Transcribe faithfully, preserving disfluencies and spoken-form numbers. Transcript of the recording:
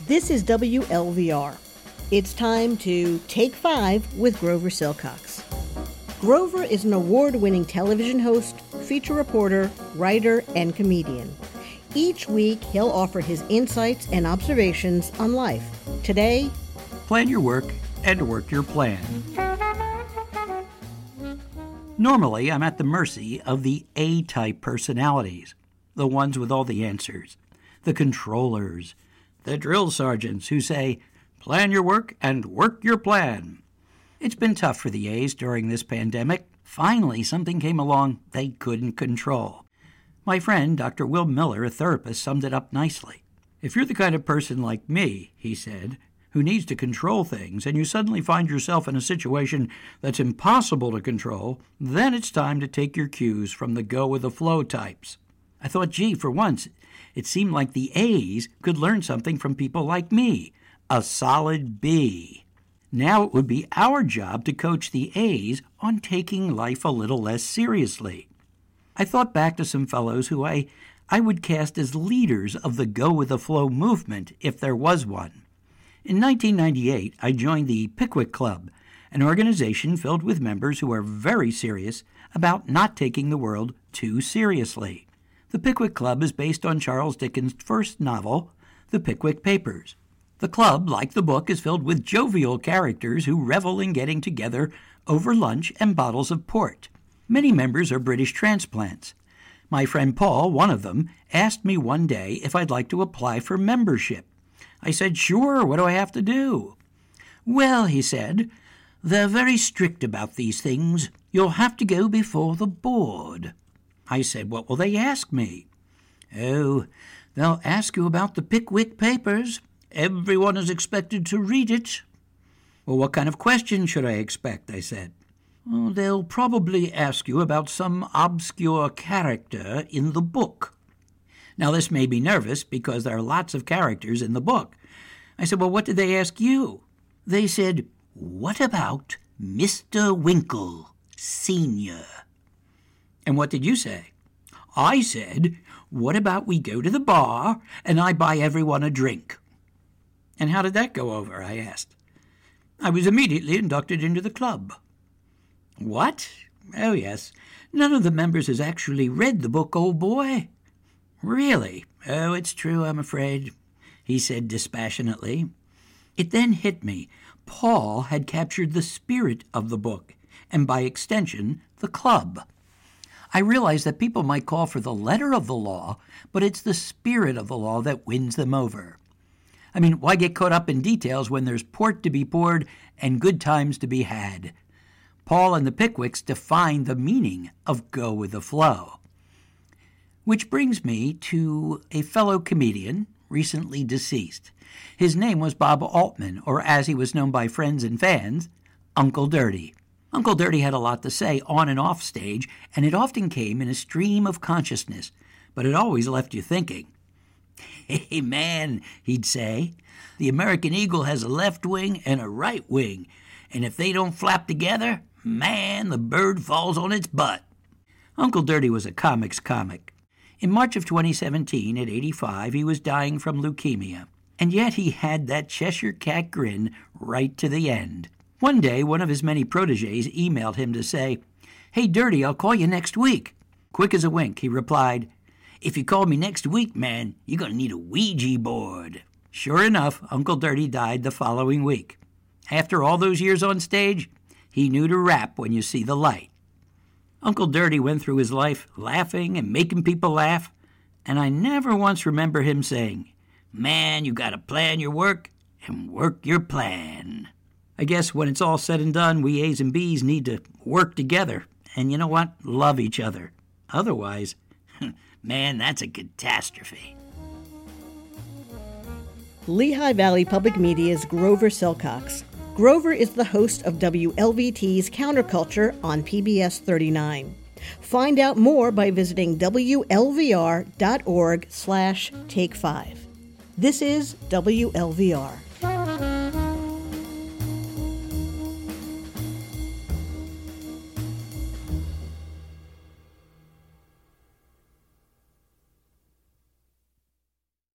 This is W L V R. It's time to Take Five with Grover Silcox. Grover is an award-winning television host, feature reporter, writer, and comedian. Each week, he'll offer his insights and observations on life. Today, plan your work and work your plan. Normally, I'm at the mercy of the A-type personalities, the ones with all the answers, the controllers, the drill sergeants who say, plan your work and work your plan. It's been tough for the A's during this pandemic. Finally, something came along they couldn't control. My friend, Doctor Will Miller, a therapist, summed it up nicely. If you're the kind of person like me, he said, who needs to control things, and you suddenly find yourself in a situation that's impossible to control, then it's time to take your cues from the go-with-the-flow types. I thought, gee, for once, it seemed like the A's could learn something from people like me, a solid B. Now it would be our job to coach the A's on taking life a little less seriously. I thought back to some fellows who I, I would cast as leaders of the go-with-the-flow movement, if there was one. In nineteen ninety-eight, I joined the Pickwick Club, an organization filled with members who are very serious about not taking the world too seriously. The Pickwick Club is based on Charles Dickens' first novel, The Pickwick Papers. The club, like the book, is filled with jovial characters who revel in getting together over lunch and bottles of port. Many members are British transplants. My friend Paul, one of them, asked me one day if I'd like to apply for membership. I said, sure, what do I have to do? Well, he said, they're very strict about these things. You'll have to go before the board. I said, what will they ask me? Oh, they'll ask you about the Pickwick Papers. Everyone is expected to read it. Well, what kind of questions should I expect? I said. Well, they'll probably ask you about some obscure character in the book. Now, this made me nervous because there are lots of characters in the book. I said, well, what did they ask you? They said, what about Mister Winkle, Senior? And what did you say? I said, what about we go to the bar and I buy everyone a drink? And how did that go over? I asked. I was immediately inducted into the club. What? Oh, yes. None of the members has actually read the book, old boy. Really? Oh, it's true, I'm afraid, he said dispassionately. It then hit me. Paul had captured the spirit of the book, and by extension, the club. I realized that people might call for the letter of the law, but it's the spirit of the law that wins them over. I mean, why get caught up in details when there's port to be poured and good times to be had? Paul and the Pickwicks defined the meaning of go with the flow. Which brings me to a fellow comedian, recently deceased. His name was Bob Altman, or as he was known by friends and fans, Uncle Dirty. Uncle Dirty had a lot to say on and off stage, and it often came in a stream of consciousness, but it always left you thinking. Hey, man, he'd say, the American eagle has a left wing and a right wing, and if they don't flap together, man, the bird falls on its butt. Uncle Dirty was a comic's comic. In March of twenty seventeen, at eighty-five, he was dying from leukemia, and yet he had that Cheshire Cat grin right to the end. One day, one of his many protégés emailed him to say, hey, Dirty, I'll call you next week. Quick as a wink, he replied, if you call me next week, man, you're going to need a Ouija board. Sure enough, Uncle Dirty died the following week. After all those years on stage, he knew to rap when you see the light. Uncle Dirty went through his life laughing and making people laugh, and I never once remember him saying, man, you got to plan your work and work your plan. I guess when it's all said and done, we A's and B's need to work together, and you know what? Love each other. Otherwise, man, that's a catastrophe. Lehigh Valley Public Media's Grover Silcox. Grover is the host of W L V T's Counterculture on P B S thirty-nine. Find out more by visiting W L V R dot org slash take five. This is W L V R.